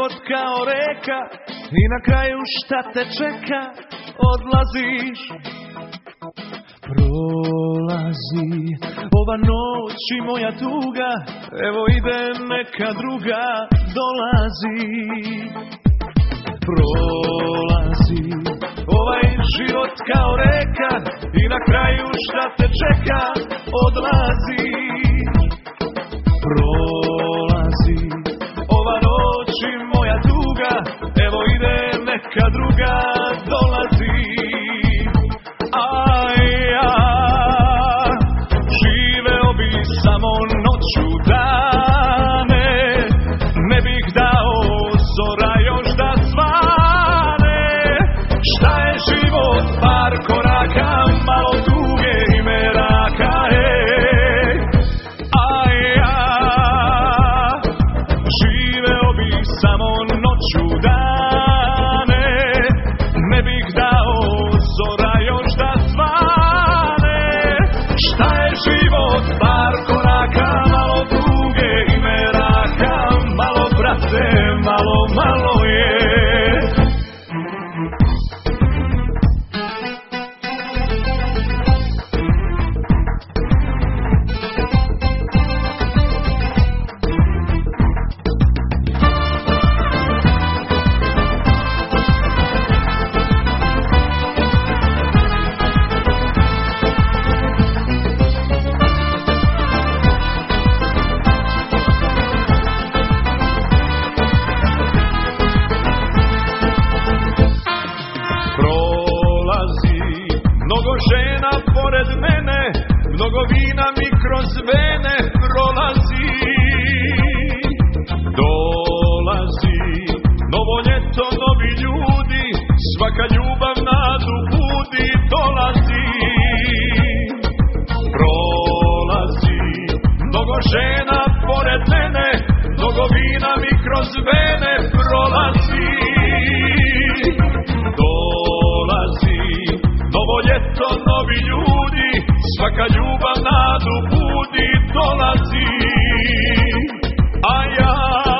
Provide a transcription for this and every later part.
život kao reka i na kraju šta te čeka, odlaziš. Prolazi ova noć i moja tuga, evo ide neka druga, dolazi. Prolazi ovaj život kao reka i na kraju šta te čeka, odlazi. Prolazi ova noć i moja tuga, evo ide neka druga, dolazi. A ja živeo bi samo noću dane, ne bih dao zora još da svane. Šta je život, par koraka, malo tuge i meraka, a ja živeo bi samo noću dane, ne bih dao zora još da svane. Šta je život, par koraka, malo tuge i meraka, malo brate, malo je. Mnogo žena pored mene, mnogo vina mi kroz vene prolazi. Dolazi novo ljeto, novi ljudi, svaka ljubav nadu budi, dolazi. Prolazi mnogo žena pored mene, mnogo vina mi kroz vene prolazi. Dolazi novo ljeto, novi ljudi, svaka ljubav nadu budi, dolazi. A ja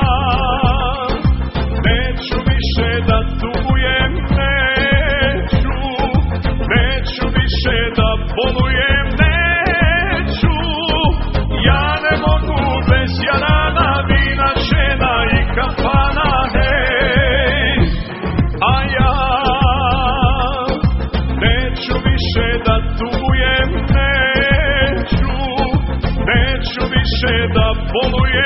neću više da tugujem, neću više da bolujem, neću. Ja ne mogu bez jarana, vina, žena i kafana, hej. A ja neću više da tugujem, neću više da bolujem.